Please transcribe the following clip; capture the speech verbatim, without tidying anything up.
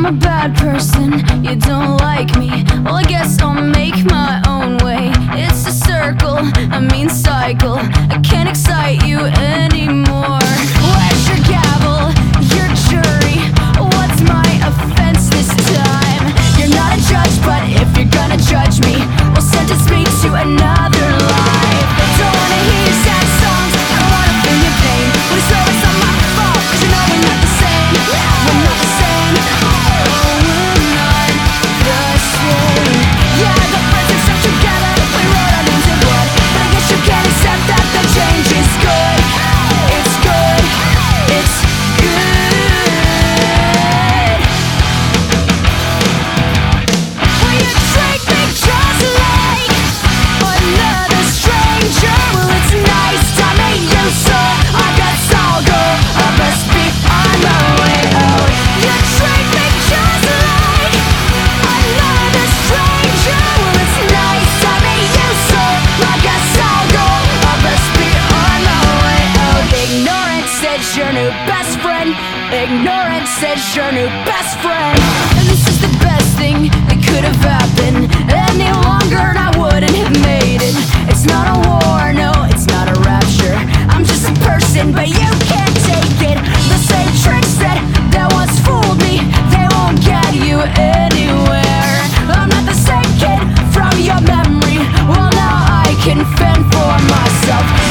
I'm a bad person, you don't like me. Well, I guess I'll make my own way. It's a circle, a mean cycle. I can't excite you anymore. Where's your gavel, your jury? What's my offense this time? You're not a judge, but if you're gonna judge me, well, sentence me to another life. Don't wanna hear your sad songs, I don't wanna feel your pain. When you swear it's not my fault, 'cause you know we're not the same. We're not the same. Oh, we're not the same. Yeah, I got friends who stuck together, we wrote our names in blood. But I guess you can't accept that the change is good. It's good. It's good. Will you treat me just like another stranger? Well, it's nice to meet you, so I guess I'll go. I best be on my way out. You treat me just like another stranger. Well, it's nice to meet you, so I guess I'll go. I best be on my way out. Ignorance is your new best friend. Ignorance is your new best friend. And this is the best thing that could have happened. Any longer and I wouldn't have made it. It's not a war, no, it's not a rapture. I'm just a person, but you can't take it. The same tricks that, that once fooled me, they won't get you anywhere. I'm not the same kid from your memory. Well, now I can fend for myself.